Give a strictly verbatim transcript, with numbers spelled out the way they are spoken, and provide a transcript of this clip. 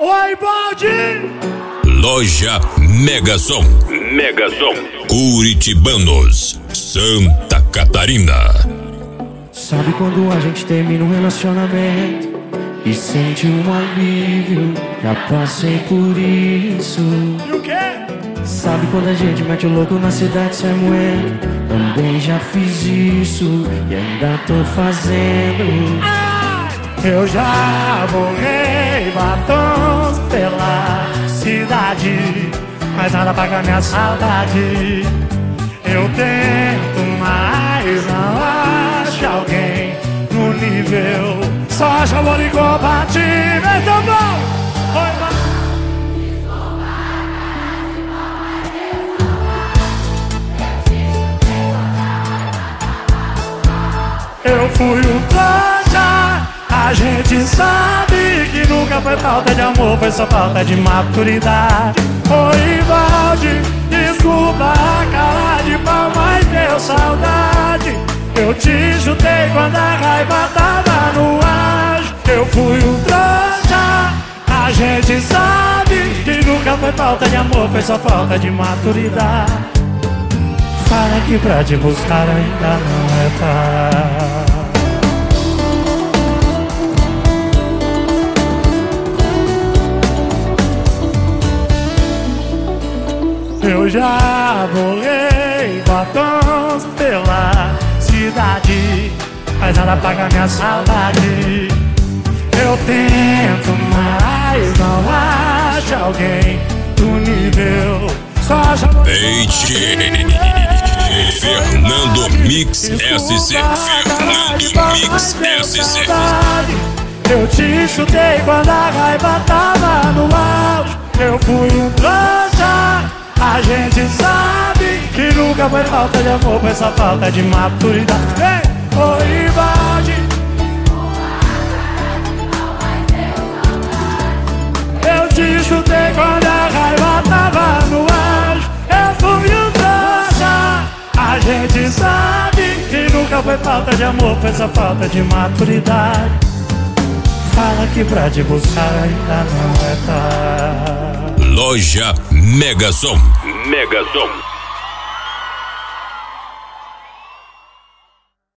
Oi, Baldi! Loja Megasom. Megasom. Curitibanos, Santa Catarina. Sabe quando a gente termina um relacionamento e sente um alívio? Já passei por isso. E o quê? Sabe quando a gente mete o louco na cidade sem moendo? Também já fiz isso e ainda tô fazendo. Eu já borrei batons pela cidade, mas nada paga minha saudade. Eu tento, mas não acho alguém no nível. Só acho amor incompatível. Esse é o bom! Oi, mano. Eu fui um trouxa. A gente sabe que nunca foi falta de amor, foi só falta de maturidade. Oi, Baldi, desculpa a cara de pau, mas deu saudade. Eu te chutei quando a raiva tava no ar. Eu fui um trouxa. A gente sabe que nunca foi falta de amor, foi só falta de maturidade. Fala que pra te buscar ainda não é tarde. Eu já borrei batons pela cidade, mas nada paga minha saudade. Eu tento, mas não acho alguém do nível. Só chamo Eite, Fernando Mix S C. Fernando Mix S C. Eu te chutei quando a raiva tava no auge. Eu fui um trouxa. A gente sabe que nunca foi falta de amor, foi só falta de maturidade. Ei, oi, Baldi. Eu te chutei quando a raiva tava no auge. Eu fui um trouxa. A gente sabe que nunca foi falta de amor, foi só falta de maturidade. Fala que pra te buscar ainda não é tarde. Loja Megasom. Megasom.